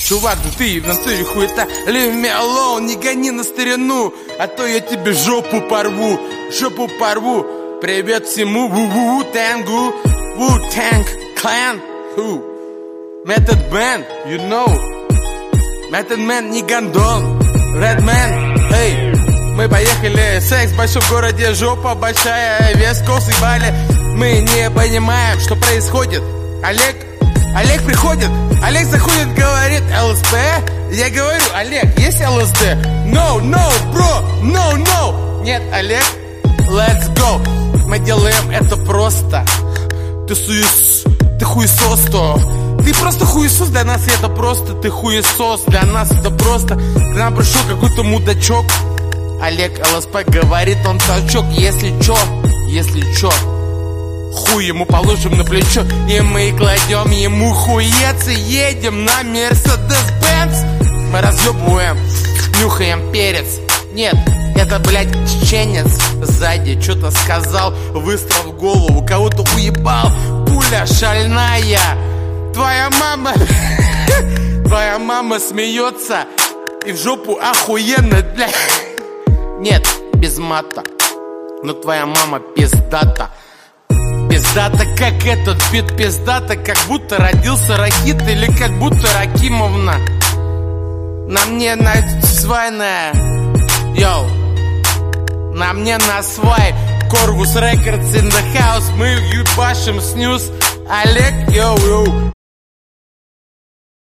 Чувак, да ты в натуре хуета. Leave me alone, не гони на старину, а то я тебе жопу порву. Жопу порву. Привет всему Wu-Tang, Wu-Tang Clan. Who? Method Man, you know. Method Man не гондон. Redman, эй. Мы поехали, секс в большом городе, жопа большая, вес косы бали. Мы не понимаем, что происходит. Олег приходит, Олег заходит, говорит ЛСД. Я говорю, Олег, есть ЛСД? No, bro, no. Нет, Олег, let's go. Мы делаем это просто. Ты хуесос, то. Ты просто хуесос, для нас это просто. Ты хуесос, для нас это просто. К нам пришел какой-то мудачок. Олег ЛСП говорит, он толчок. Если чё, хуй ему положим на плечо, и мы кладем ему хуец, и едем на Mercedes-Benz. Мы разъебываем, нюхаем перец. Нет, это, блядь, чеченец. Сзади что-то сказал, выстрел в голову, кого-то уебал. Пуля шальная. Твоя мама смеется, и в жопу охуенно, блядь. Нет, без мата, но твоя мама пиздата. Пиздата, как этот бит, пиздата, как будто родился Рахит или как будто Ракимовна. На мне насвайная, йоу. На мне насвай, Корвус Рекордс in the house. Мы ебашим снюс. Олег, йоу.